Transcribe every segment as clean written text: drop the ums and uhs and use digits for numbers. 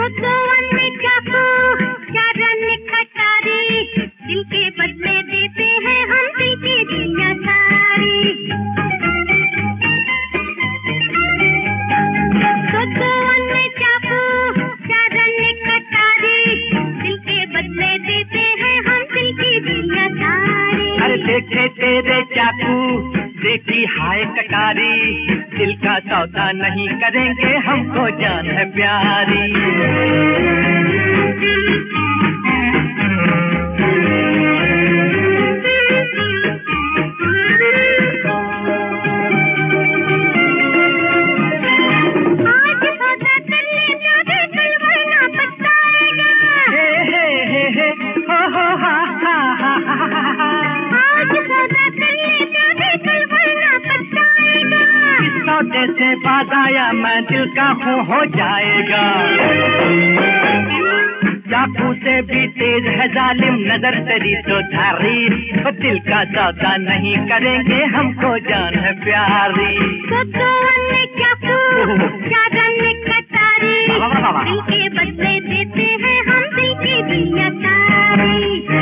देखे तेरे चाकू देखी हाय कटारी, दिल का सौदा नहीं करेंगे हमको जान है प्यारी। से बात आया मैं दिल का हूँ हो जाएगा, चाकू से भी तेज है जालिम नजर तेरी तो धारी, दिल का सौदा नहीं करेंगे हमको जान है प्यारी। दिल के बदले देते हैं हम दिल की दुनिया सारी।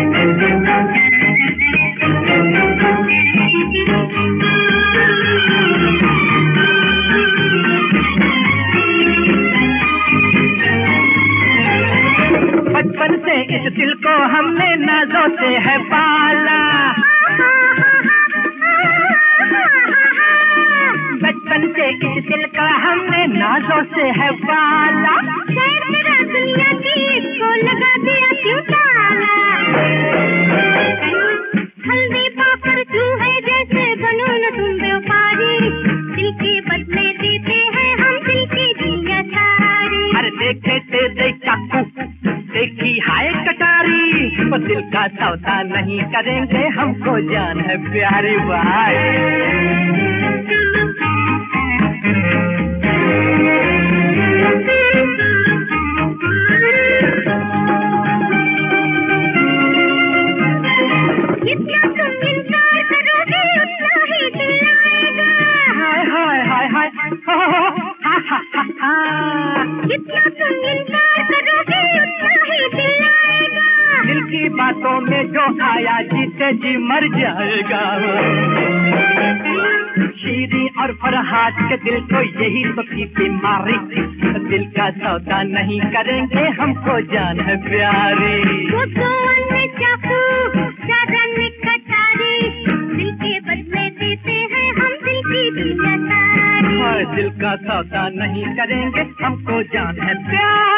बचपन से इस दिल को हमने नाजों से है पाला, बचपन से इस दिल का हमने नाजों से है पाला, खैर मेरा दुनिया की इसको लगा दिया क्यों ताला। हल्दी पाकर तू है जैसे बनू न तुम व्यापारी, दिल के बदले देते हैं हम दिल की दुनिया सारी। अरे देखे तेरे चाकू देखी हाय कटारी, तो दिल का सौदा नहीं करेंगे हमको जान है प्यारी भाई। जितना तुम इंतजार करोगे उतना ही दिल आएगा, हाय हाय हाय हाय जितना तुम इंतजार करोगे उतना ही दिल आएगा, दिल की बातों में जो आया जीते जी मर जाएगा। शीरी और फरहाद के दिल को यही तो की बीमारी, दिल का सौदा नहीं करेंगे हमको जान है प्यारी। चाकू कटारी, दिल के बदले देते हैं हम दिल की दुनिया सारी, दिल का सौदा नहीं करेंगे हमको जान है प्यारी।